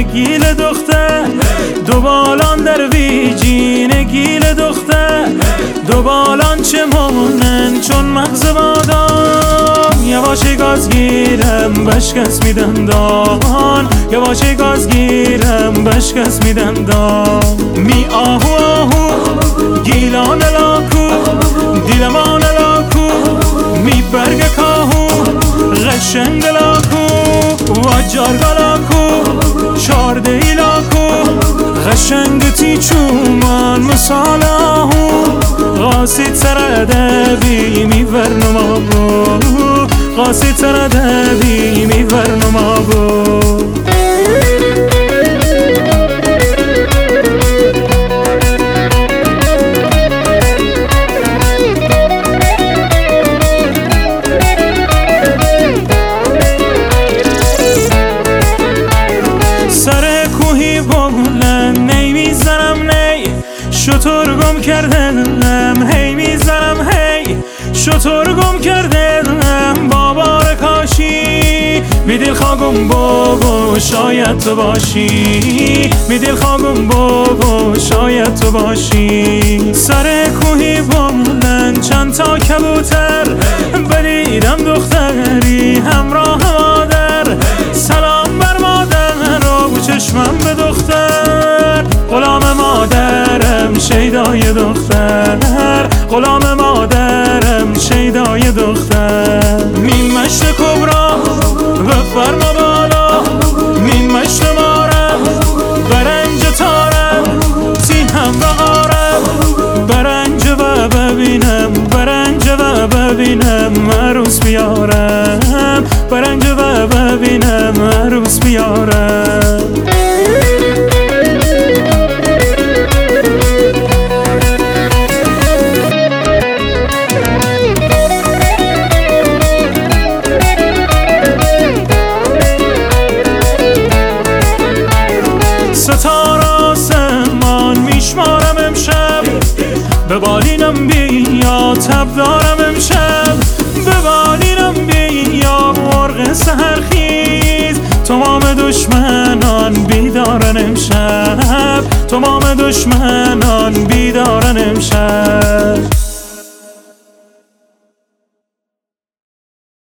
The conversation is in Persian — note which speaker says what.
Speaker 1: گیل دختر دو بالان در ویجین گیل دختر دو بالان چه مونن چون مغز بادام یواشی گاز گیرم بشکست میدن دان یواشی گاز گیرم بشکست میدن دان می آهو آهو گیلان لاکو دیلمان لاکو می برگ کاهو غشنگ لاکو و جارگا لاکو شارده ای لاکو غشنگ تی چومان مثال آهو غاسی تردبی می ورنما بو غاسی تردبی می ورنما بو شطور گم کردم هی میزنم هی شطور گم کردم بابار کاشی می دل خواگم بابا شاید تو باشی می دل خواگم بابا شاید تو باشی سر کوهی بلند چند تا کبوتر بدیدم دختری همراه مادر سلام بر مادر و چشمم به دختر غلام مادرم شیدای دختر غلام مادرم شیدای دختر مین مشت کبرا و فرما بالا مین مشت مارم برنج تارم تی هم بغارم برنج و ببینم برنج و ببینم عروس بیارم برنج و ببینم عروس بیارم ستاره آسمان میشمارم امشب به بالینم بیا تب دارم امشب به بالینم بیا مرغ سحرخیز تمام دشمنان بیدارن امشب تمام دشمنان بیدارن امشب